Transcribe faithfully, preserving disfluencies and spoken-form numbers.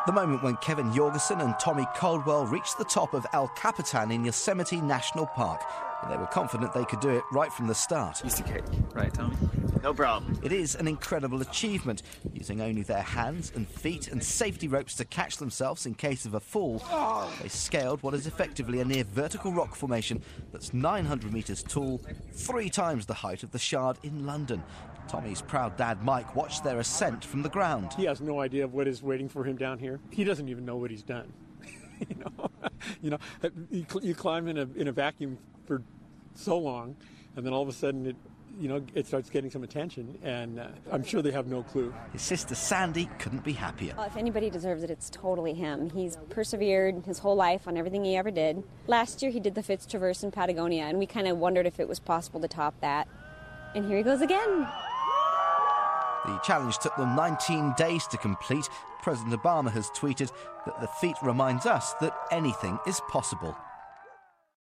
The moment when Kevin Jorgensen and Tommy Caldwell reached the top of El Capitan in Yosemite National Park. They were confident they could do it right from the start. Piece of cake, right, Tommy? No problem. It is an incredible achievement, using only their hands and feet and safety ropes to catch themselves in case of a fall. Oh. They scaled what is effectively a near vertical rock formation that's nine hundred metres tall, three times the height of the Shard in London. Tommy's proud dad, Mike, watched their ascent from the ground. He has no idea of what is waiting for him down here. He doesn't even know what he's done. you know, you know, you, you climb in a in a vacuum for so long, and then all of a sudden it, you know, it starts getting some attention, and uh, I'm sure they have no clue. His sister Sandy couldn't be happier. Well, if anybody deserves it, it's totally him. He's persevered his whole life on everything he ever did. Last year he did the Fitz Traverse in Patagonia, and we kind of wondered if it was possible to top that. And here he goes again. The challenge took them nineteen days to complete. President Obama has tweeted that the feat reminds us that anything is possible.